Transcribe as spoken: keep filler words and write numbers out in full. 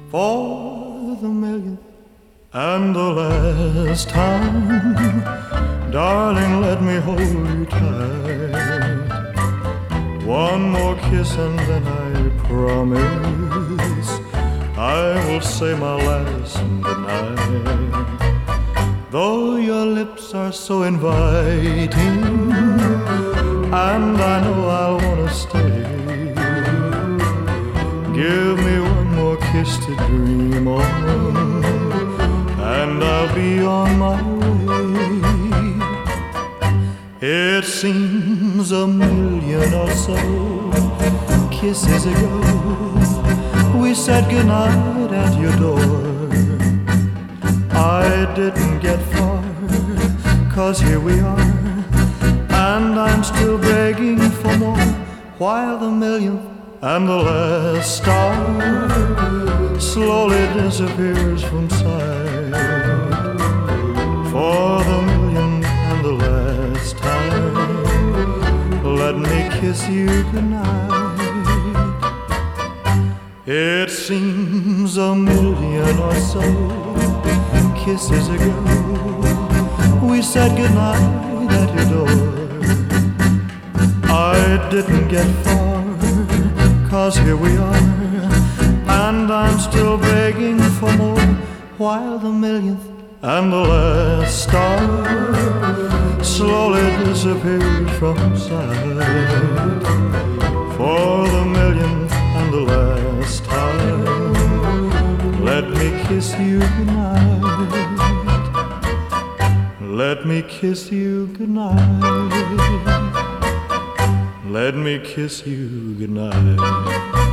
For the millionth and the last time, darling, let me hold you tight. One more kiss and then I promise I will say my last goodnight. Though your lips are so inviting, and I know I'll wanna stay, give me one more kiss to dream on, and I'll be on my way. It seems a million or so kisses ago we said goodnight at your door. I didn't get far, 'cause here we are, and I'm still begging for more, while the millionth and the last star slowly disappears from sight. For the millionth and the last time, let me kiss you goodnight. It seems a million or so kisses ago we said goodnight at your door. I didn't get far, 'cause here we are, and I'm still begging for more, while the millionth and the last star slowly disappeared from sight. For the millionth and the last time, let me kiss you goodnight. Let me kiss you goodnight. Let me kiss you goodnight.